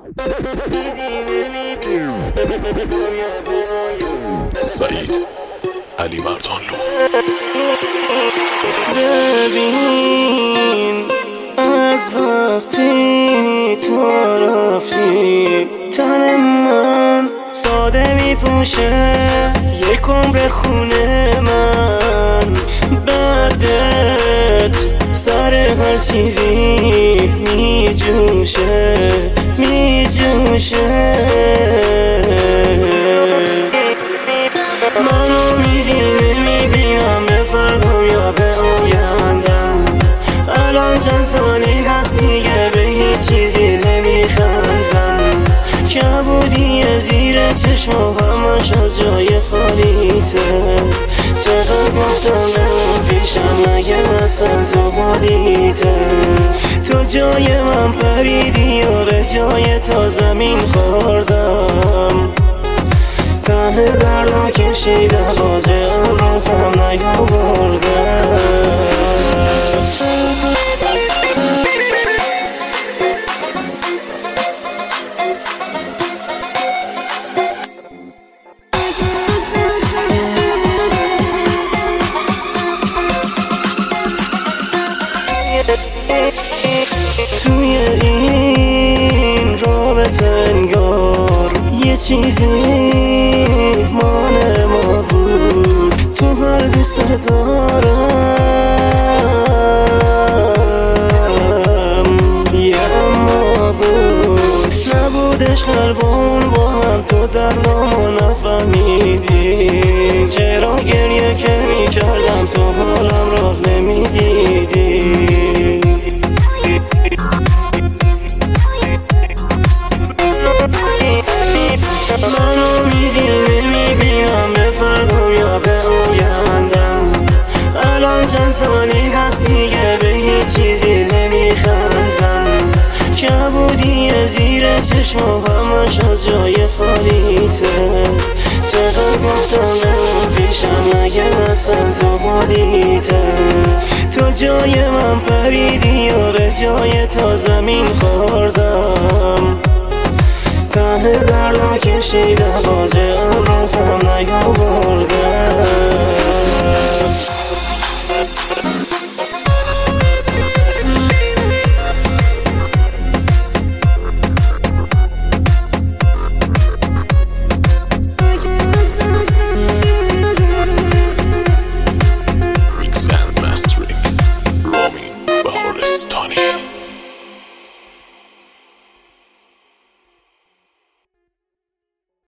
سعید علی مردانلو. ببین از وقتی تو رفتی تن من ساده میپوشه یک عمر خونه من. بعدت سر هر چیزی میجوشه منو نمیبینم به فردا یا به آیندم. الان چند سالی هست دیگه به هیچ چیزی نمیخندم. کبودی زیر چشم و همش از جای خالیته. چقدر گفتم به اون پیشم نگه اصلا تو حالیته. تو جای من پریدی و به جای تا زمین خوردم. ته دردا کشیده باز عمرم کم نیاوردم. توی این رابطه انگار یه چیزی مان ما بود. تو هر دوست دارم یه اما بود. نبودش قلبون با هم تو در نامو نفهمیدی. چرا گریه که میکردم تو حالم را نمیدیدی. منو نمیبینم به فردا یا به آیندم. الان چند سالی هست دیگه به هیچ چیزی نمیخندم. کبودی زیر چشم و همش از جای خالیته. چقدر گفتم به اون پیشم نگه اصلا تو حالیته. تو جای من پریدی و به جای تا زمین خوردم. ته دردا کشیده باز عمرم کم نیاوردم.